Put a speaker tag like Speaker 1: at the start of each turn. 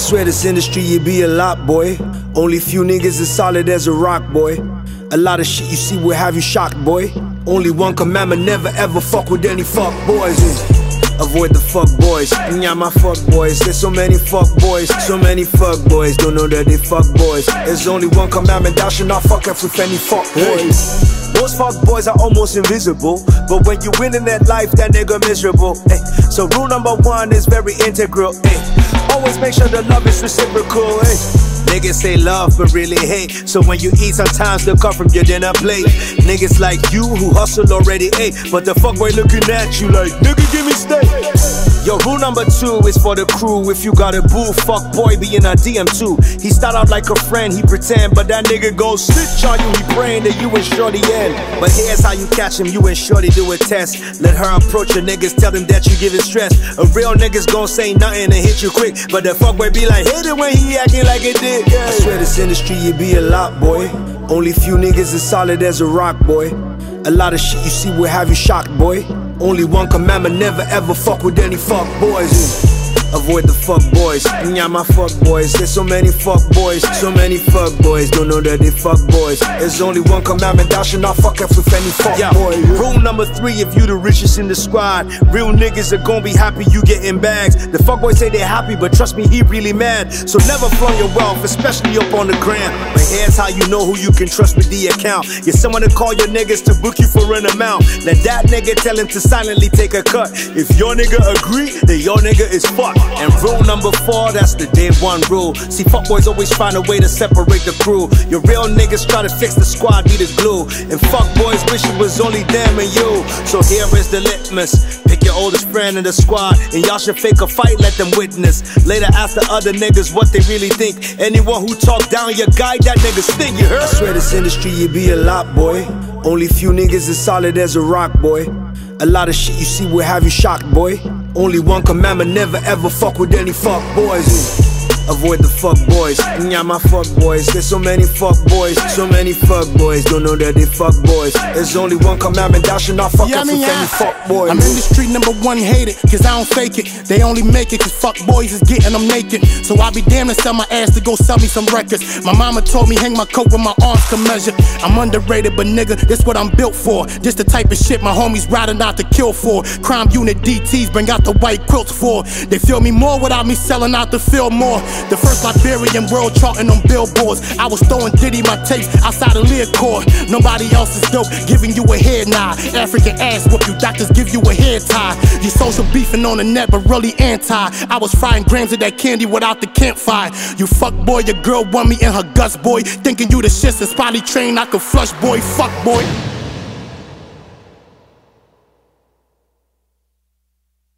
Speaker 1: swear this industry, you be a lot, boy. Only few niggas as solid as a rock, boy. A lot of shit you see will have you shocked, boy. Only one commandment, never ever fuck with any fuck boys. Avoid the fuck boys, yeah, my fuck boys. There's so many fuck boys, so many fuck boys. Don't know that they fuck boys. There's only one commandment, thou shalt not fuck up with any fuck boys. Those fuck boys are almost invisible, but when you win in that life, that nigga miserable. Ay. So rule number one is very integral. Ay. Always make sure the love is reciprocal. Ay. Niggas say love but really hate, so when you eat sometimes they'll come from your dinner plate. Niggas like you who hustle already ate, but the fuckboy looking at you like, nigga give me steak. Yo, rule number two is for the crew. If you got a boo, fuck boy be in a DM too. He start out like a friend, he pretend, but that nigga go snitch on you. He praying that you and shorty end. But here's how you catch him, you and shorty do a test. Let her approach your niggas, tell them that you giving stress. A real niggas gon' say nothing and hit you quick, but the fuckboy be like, hit it when he acting like it did. Yeah. I swear this industry, you be a lot, boy. Only few niggas as solid as a rock, boy. A lot of shit you see will have you shocked, boy. Only one commandment, never ever fuck with any fuck boys. Avoid the fuck boys, yeah, my fuck boys. There's so many fuck boys, so many fuck boys. Don't know that they fuck boys. There's only one commandment, thou shalt not fuck up with any fuck boy. Rule number three, if you the richest in the squad, real niggas are gon' be happy you getting bags. The fuck boys say they happy, but trust me, he really mad. So never flaunt your wealth, especially up on the gram. But here's how you know who you can trust with the account. Get someone to call your niggas to book you for an amount. Let that nigga tell him to silently take a cut. If your nigga agree, then your nigga is fucked. And rule number four, that's the day one rule. See, fuckboys always find a way to separate the crew. Your real niggas try to fix the squad, be the glue. And fuckboys wish it was only them and you. So here is the litmus. Pick your oldest friend in the squad, and y'all should fake a fight, let them witness. Later ask the other niggas what they really think. Anyone who talk down your guy, that nigga stink, you heard? I swear this industry, you be a lot, boy. Only few niggas as solid as a rock, boy. A lot of shit you see will have you shocked, boy. Only one commandment, never ever fuck with any fuck boys. Avoid the fuck boys, yeah, my fuck boys. There's so many fuck boys, so many fuck boys. Don't know that they fuck boys. There's only one commandment, thou shalt not fuck up with any fuck boy.
Speaker 2: I'm industry number one hated, cause I don't fake it. They only make it cause fuck boys is getting them naked. So I be damn to sell my ass to go sell me some records. My mama told me hang my coat where my arms can measure. I'm underrated, but nigga, this what I'm built for. This the type of shit my homies riding out to kill for. Crime unit DTs bring out the white quilts for. They feel me more without me selling out to feel more. The first Liberian world charting on billboards. I was throwing Diddy my tapes outside of Learcore. Nobody else is dope, giving you a head nod. African ass whoop you, doctors give you a hair tie. You social beefing on the net, but really anti. I was frying grams of that candy without the campfire. You fuck boy, your girl want me in her guts, boy. Thinking you the shit since potty train, I could flush, boy. Fuck boy.